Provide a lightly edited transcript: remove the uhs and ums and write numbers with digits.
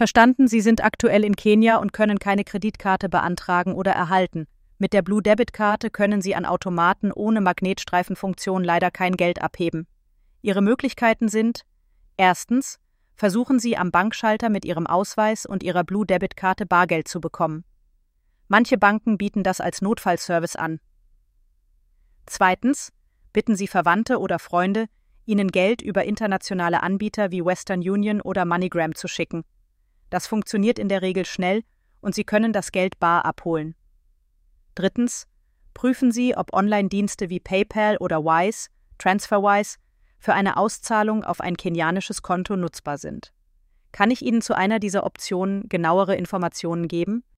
Verstanden, Sie sind aktuell in Kenia und können keine Kreditkarte beantragen oder erhalten. Mit der Blue Debit Karte können Sie an Automaten ohne Magnetstreifenfunktion leider kein Geld abheben. Ihre Möglichkeiten sind: Erstens, versuchen Sie am Bankschalter mit Ihrem Ausweis und Ihrer Blue Debit Karte Bargeld zu bekommen. Manche Banken bieten das als Notfallservice an. Zweitens, bitten Sie Verwandte oder Freunde, Ihnen Geld über internationale Anbieter wie Western Union oder MoneyGram zu schicken. Das funktioniert in der Regel schnell und Sie können das Geld bar abholen. Drittens, prüfen Sie, ob Online-Dienste wie PayPal oder Wise, TransferWise, für eine Auszahlung auf ein kenianisches Konto nutzbar sind. Kann ich Ihnen zu einer dieser Optionen genauere Informationen geben?